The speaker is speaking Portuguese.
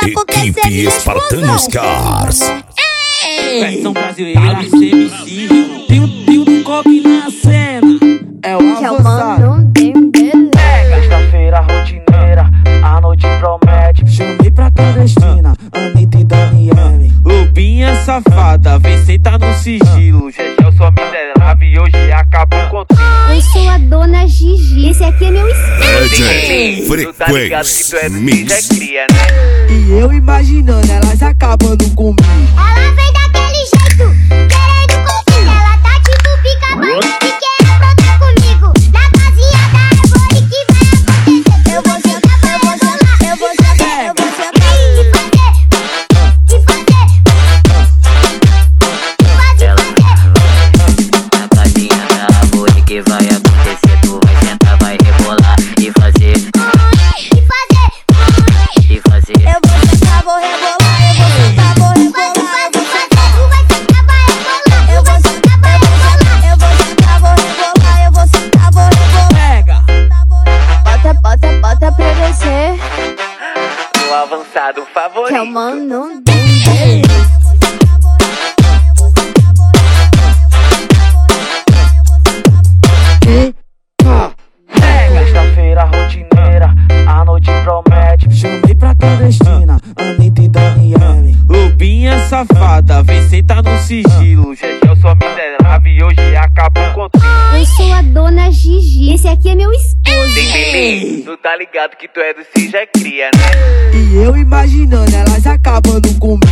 Equipe Espartanos Cars. Versão brasileira, MC. Tem um coque na cena. É o avançado. Sexta-feira rotineira, a noite promete. Chamei pra clandestina, Anitta e Daniele. Lobinha safada, vem sentar no sigilo. Eu sou miserável e hoje acabou contigo. Eu sou a dona Gigi, esse aqui é meu espelho. DJ Tu tá ligado que tu é do Mix. cria, né? E eu imaginando elas acabando comigo. Ela vem daquele jeito, querendo contigo. Ela tá tipo pica-pau e quer aprontar comigo. Na casinha da árvore que vai acontecer. Eu vou sentar, eu vou sentar, eu vou sentar, eu vou sentar. Na casinha da árvore que vai acontecer. Tu vai sentar, vai rebolar e fazer. Eu vou sentar, vou rebolar, eu vou sentar, vou rebolar, eu vou sentar. Tu vai sentar, vai rebolar. Eu vou sentar, vai rebolar. Eu vou sentar, vou rebolar, eu vou sentar, vou rebolar. Pega. Bota pra descer, O avançado favorito. que é o mano. Sexta-feira rotineira, a noite promete. Chamei pra clandestina, Anitta e Daniele. Lobinha safada, vem sentar no sigilo. Eu sou miserável e hoje acabou contigo. Eu sou a dona Gigi, esse aqui é meu esposo. Tu tá ligado que tu é do cria, né? E eu imaginando elas acabando comigo.